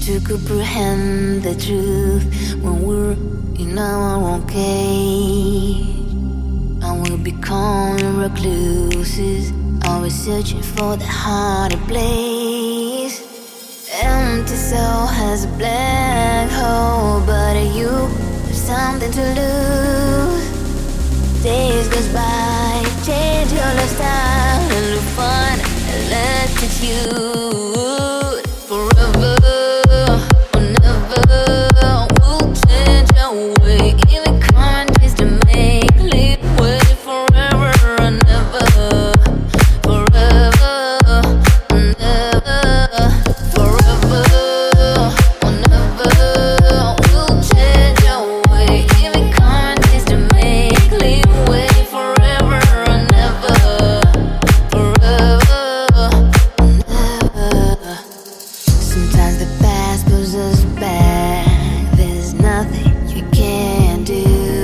to comprehend the truth when we're in our own cage. And we'll become recluses, always searching for the harder place. Empty soul has a black hole, but you have something to lose. Days goes by, change your lifestyle, and you'll find an attitude. Forever or never, we'll change our way. Even countries to make leap way. Forever or never, forever or never, forever or never, we'll change our way. Even countries to make leap way. Forever or never, forever or never. Sometimes the past pulls us back. There's nothing you can do.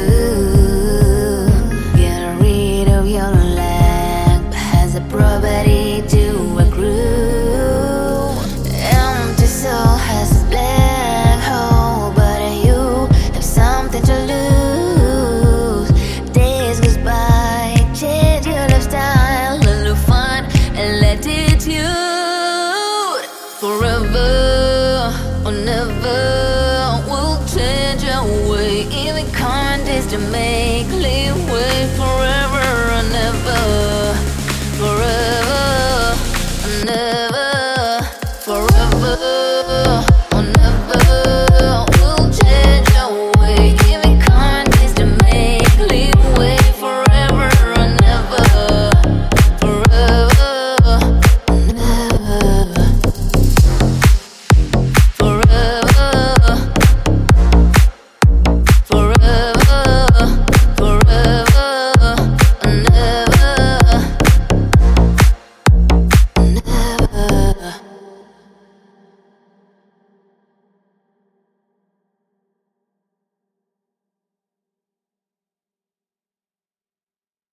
Get rid of your lack, but has a property to accrue. Empty soul has a black hole, but you have something to lose. Days goes by, change your lifestyle, and you'll find an attitude. Forever or never, we'll change our way. Even common days to make